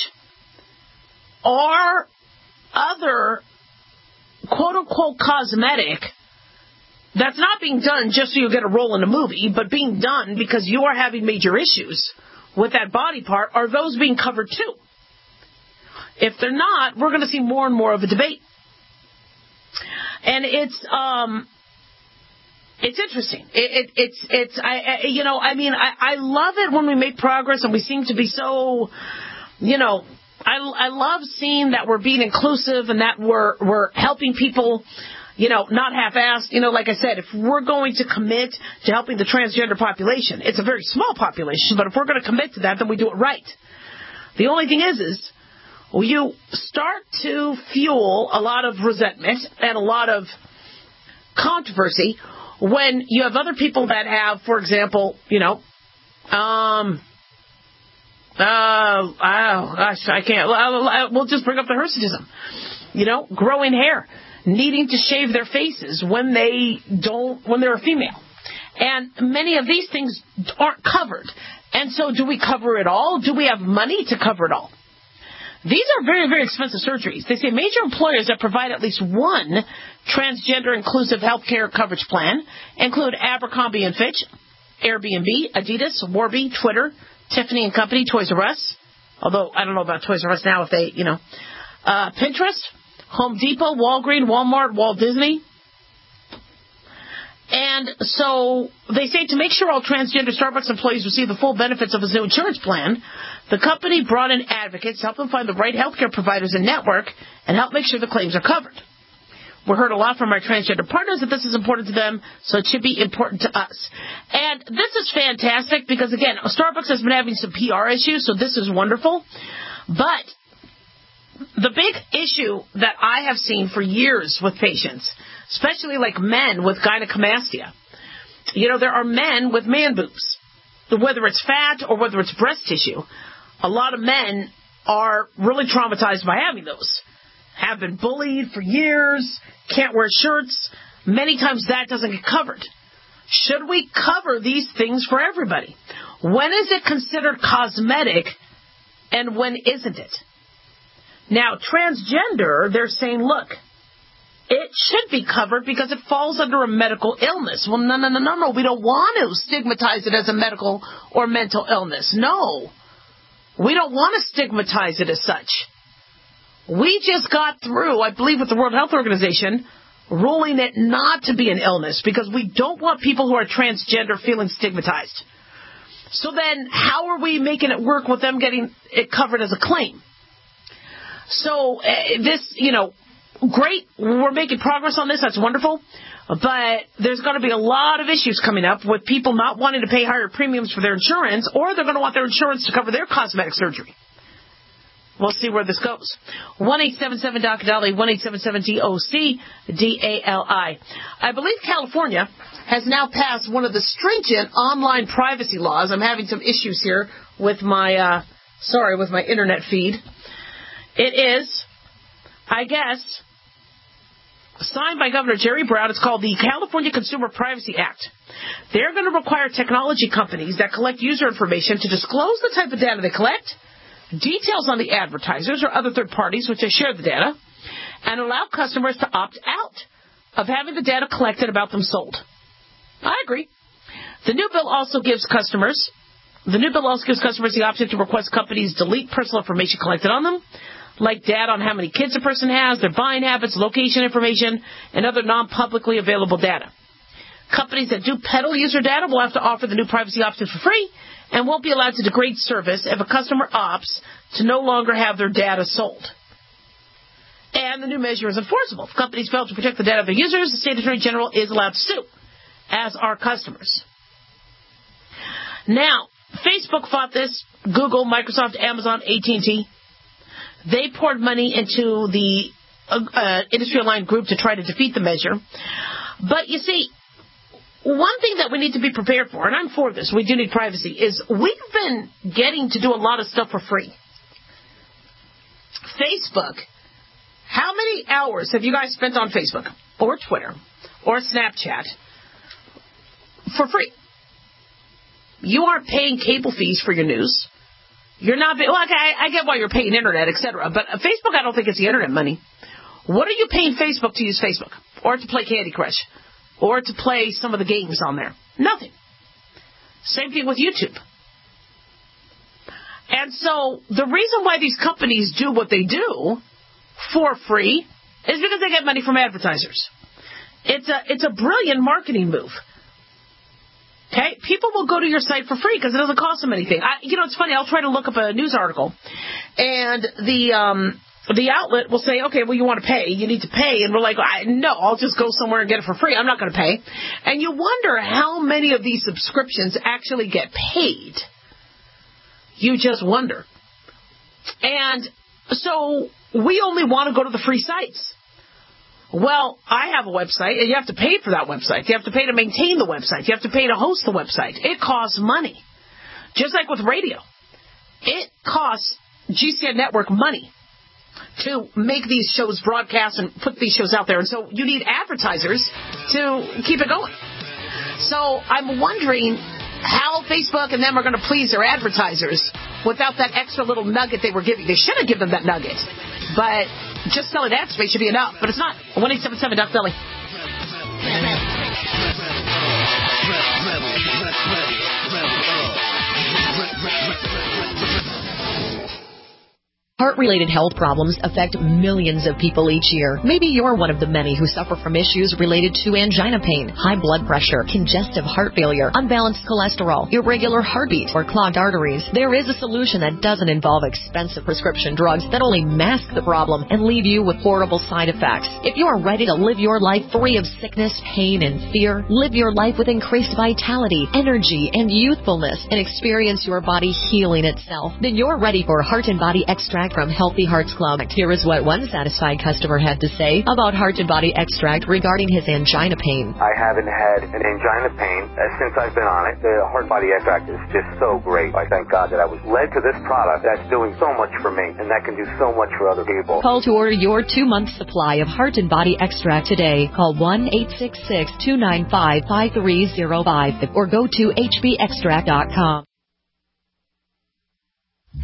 are other quote-unquote cosmetic that's not being done just so you get a role in a movie, but being done because you are having major issues with that body part, are those being covered too? If they're not, we're going to see more and more of a debate. And it's um, it's interesting. It, it, it's it's I, I you know I mean I, I love it when we make progress and we seem to be so, you know, I I love seeing that we're being inclusive and that we're we're helping people. You know, not half-assed. You know, like I said, if we're going to commit to helping the transgender population, it's a very small population, but if we're going to commit to that, then we do it right. The only thing is, is you start to fuel a lot of resentment and a lot of controversy when you have other people that have, for example, you know, um, uh, oh, gosh, I can't. We'll just bring up the hirsutism. You know, growing hair. Needing to shave their faces when they don't, when they're a female. And many of these things aren't covered. And so do we cover it all? Do we have money to cover it all? These are very, very expensive surgeries. They say major employers that provide at least one transgender inclusive health care coverage plan include Abercrombie and Fitch, Airbnb, Adidas, Warby, Twitter, Tiffany and Company, Toys R Us. Although I don't know about Toys R Us now if they, you know, uh, Pinterest, Home Depot, Walgreens, Walmart, Walt Disney. And so they say to make sure all transgender Starbucks employees receive the full benefits of his new insurance plan, the company brought in advocates to help them find the right healthcare providers and network and help make sure the claims are covered. We heard a lot from our transgender partners that this is important to them, so it should be important to us. And this is fantastic because, again, Starbucks has been having some P R issues, so this is wonderful. But the big issue that I have seen for years with patients, especially like men with gynecomastia, you know, there are men with man boobs, whether it's fat or whether it's breast tissue. A lot of men are really traumatized by having those, have been bullied for years, can't wear shirts. Many times that doesn't get covered. Should we cover these things for everybody? When is it considered cosmetic and when isn't it? Now, transgender, they're saying, look, it should be covered because it falls under a medical illness. Well, no, no, no, no, no. We don't want to stigmatize it as a medical or mental illness. No. We don't want to stigmatize it as such. We just got through, I believe, with the World Health Organization, ruling it not to be an illness because we don't want people who are transgender feeling stigmatized. So then how are we making it work with them getting it covered as a claim? So uh, this, you know, great. We're making progress on this. That's wonderful. But there's going to be a lot of issues coming up with people not wanting to pay higher premiums for their insurance, or they're going to want their insurance to cover their cosmetic surgery. We'll see where this goes. one eight seven seven D O C D A L I, one eight seven seven D O C D A L I. I believe California has now passed one of the stringent online privacy laws. I'm having some issues here with my, uh, sorry, with my internet feed. It is, I guess, signed by Governor Jerry Brown. It's called the California Consumer Privacy Act. They're going to require technology companies that collect user information to disclose the type of data they collect, details on the advertisers or other third parties which they share the data, and allow customers to opt out of having the data collected about them sold. I agree. The new bill also gives customers, the new bill also gives customers the option to request companies delete personal information collected on them, like data on how many kids a person has, their buying habits, location information, and other non-publicly available data. Companies that do peddle user data will have to offer the new privacy options for free and won't be allowed to degrade service if a customer opts to no longer have their data sold. And the new measure is enforceable. If companies fail to protect the data of their users, the State Attorney General is allowed to sue, as are customers. Now, Facebook fought this, Google, Microsoft, Amazon, A T and T. They poured money into the uh, industry-aligned group to try to defeat the measure. But, you see, one thing that we need to be prepared for, and I'm for this, we do need privacy, is we've been getting to do a lot of stuff for free. Facebook, how many hours have you guys spent on Facebook or Twitter or Snapchat for free? You aren't paying cable fees for your news. You're not, well, okay, I get why you're paying internet, et cetera. But Facebook, I don't think it's the internet money. What are you paying Facebook to use Facebook? Or to play Candy Crush? Or to play some of the games on there? Nothing. Same thing with YouTube. And so the reason why these companies do what they do for free is because they get money from advertisers. It's a, it's a brilliant marketing move. Okay, people will go to your site for free because it doesn't cost them anything. I, you know, it's funny. I'll try to look up a news article, and the um, the outlet will say, "Okay, well, you want to pay? You need to pay." And we're like, I, "No, I'll just go somewhere and get it for free. I'm not going to pay." And you wonder how many of these subscriptions actually get paid. You just wonder. And so we only want to go to the free sites. Well, I have a website, and you have to pay for that website. You have to pay to maintain the website. You have to pay to host the website. It costs money. Just like with radio. It costs G C N Network money to make these shows broadcast and put these shows out there. And so you need advertisers to keep it going. So I'm wondering how Facebook and them are going to please their advertisers without that extra little nugget they were giving. They should have given them that nugget. But just selling ad space should be enough, but it's not. one eight seven seven D O C D A L I. Heart-related health problems affect millions of people each year. Maybe you're one of the many who suffer from issues related to angina pain, high blood pressure, congestive heart failure, unbalanced cholesterol, irregular heartbeat, or clogged arteries. There is a solution that doesn't involve expensive prescription drugs that only mask the problem and leave you with horrible side effects. If you are ready to live your life free of sickness, pain, and fear, live your life with increased vitality, energy, and youthfulness, and experience your body healing itself, then you're ready for Heart and Body Extract from Healthy Hearts Club. Here is what one satisfied customer had to say about Heart and Body Extract regarding his angina pain. I haven't had an angina pain since I've been on it. The Heart Body Extract is just so great. I thank God that I was led to this product that's doing so much for me, and that can do so much for other people. Call to order your two-month supply of Heart and Body Extract today. Call one eight six six, two nine five, five three zero five or go to H B extract dot com.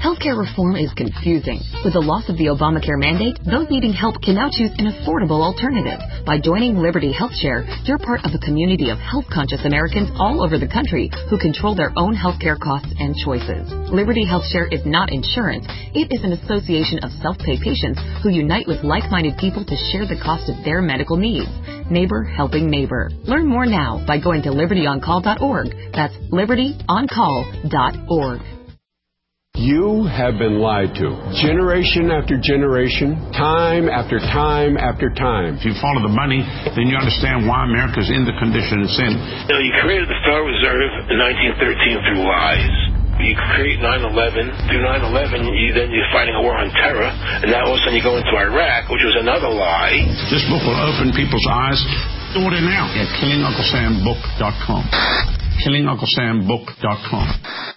Healthcare reform is confusing. With the loss of the Obamacare mandate, those needing help can now choose an affordable alternative. By joining Liberty HealthShare, you're part of a community of health-conscious Americans all over the country who control their own healthcare costs and choices. Liberty HealthShare is not insurance. It is an association of self-pay patients who unite with like-minded people to share the cost of their medical needs. Neighbor helping neighbor. Learn more now by going to liberty on call dot org. That's liberty on call dot org. You have been lied to. Generation after generation, time after time after time. If you follow the money, then you understand why America's in the condition it's in. You know, you created the Federal Reserve in nineteen thirteen through lies. You create nine eleven. Through nine eleven, you, then you're fighting a war on terror. And now all of a sudden you go into Iraq, which was another lie. This book will open people's eyes. Order now at killing uncle sam book dot com. killing uncle sam book dot com.